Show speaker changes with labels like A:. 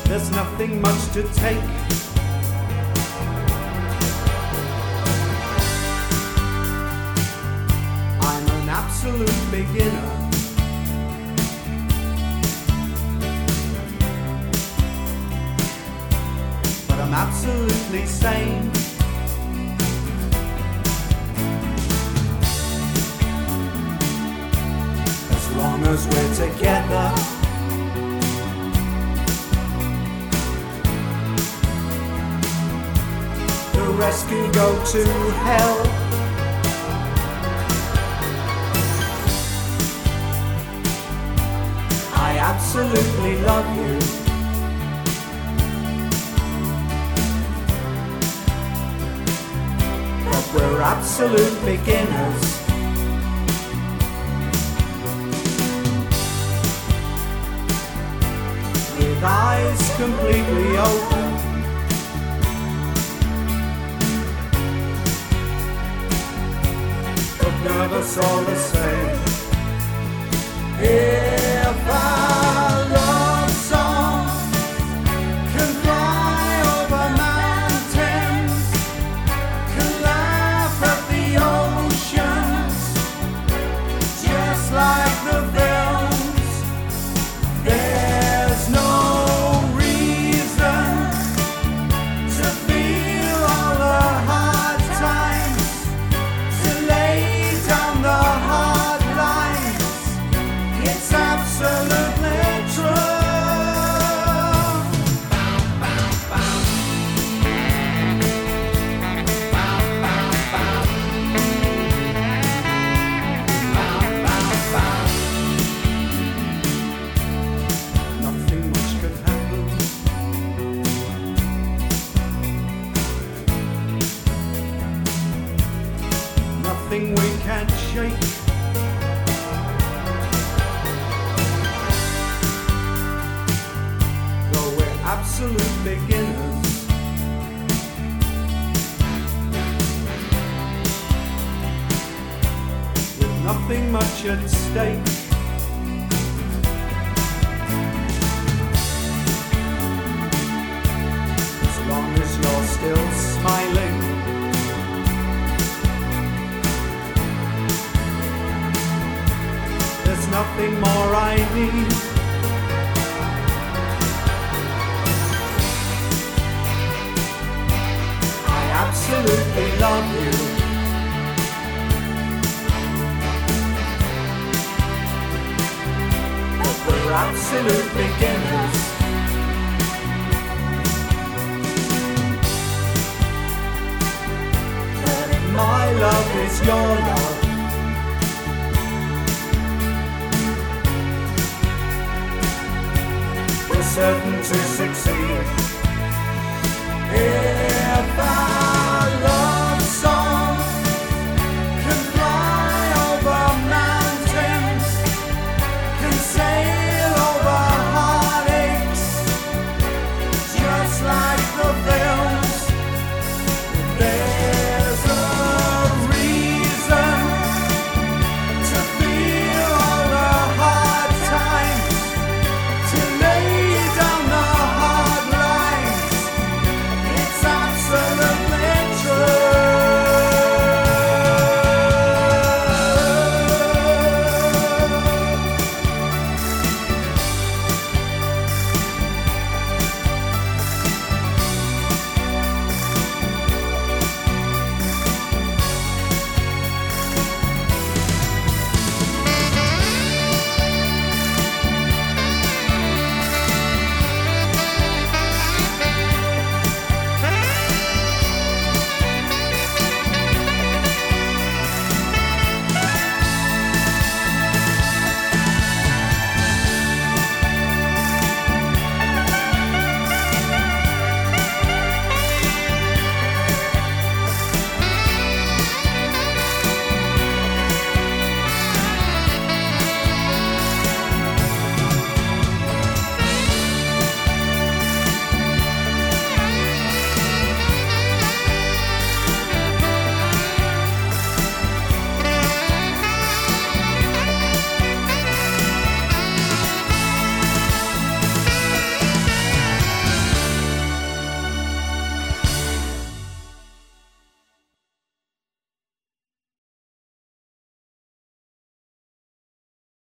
A: There's nothing much to take. I'm an absolute beginner. But I'm absolutely sane. As long as we're together. The rest can go to hell. I absolutely love you. But we're absolute beginners. With eyes completely open. Nervous all the same. If our love song can fly over mountains, can laugh at the oceans, just like the films, there's no reason to feel all the hard times, to lay down the hard lines. It's absolutely true. Nothing much could happen. Nothing we can't shake. Though we're absolute beginners. With nothing much at stake. As long as you're still smiling. There's nothing more I need. I absolutely love you. But we're absolute beginners. But my love is your love. We're certain to succeed.